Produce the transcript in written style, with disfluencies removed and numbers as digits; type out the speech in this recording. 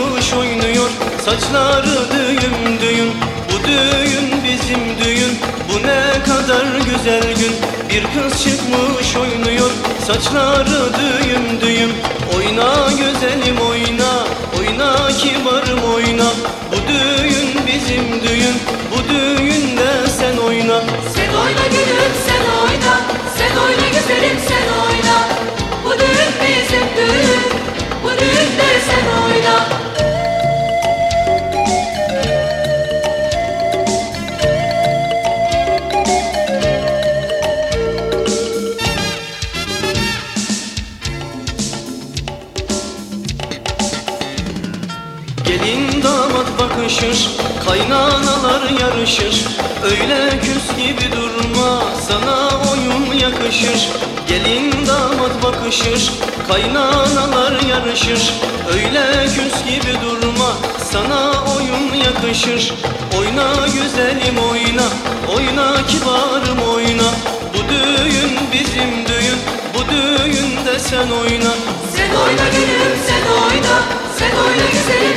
çıkmış oynuyor, saçları düğüm düğün. Bu düğün bizim düğün, bu ne kadar güzel gün. Bir kız çıkmış oynuyor, saçları düğüm düğüm. Oyna güzelim oyna, oyna kibarım oyna. Bu düğün bizim düğün, bu düğünde sen oyna. Sen oyna gülüm sen oyna, sen oyna güzelim sen oyna. Bu düğün bizim düğün, bu düğünde sen oyna. Gelin damat bakışır, kaynanalar yarışır. Öyle küs gibi durma, sana oyun yakışır. Gelin damat bakışır, kaynanalar yarışır. Öyle küs gibi durma, sana oyun yakışır. Oyna güzelim oyna, oyna kibarım oyna. Bu düğün bizim düğün, bu düğünde sen oyna. Sen oyna gülüm sen oyna, sen oyna güzelim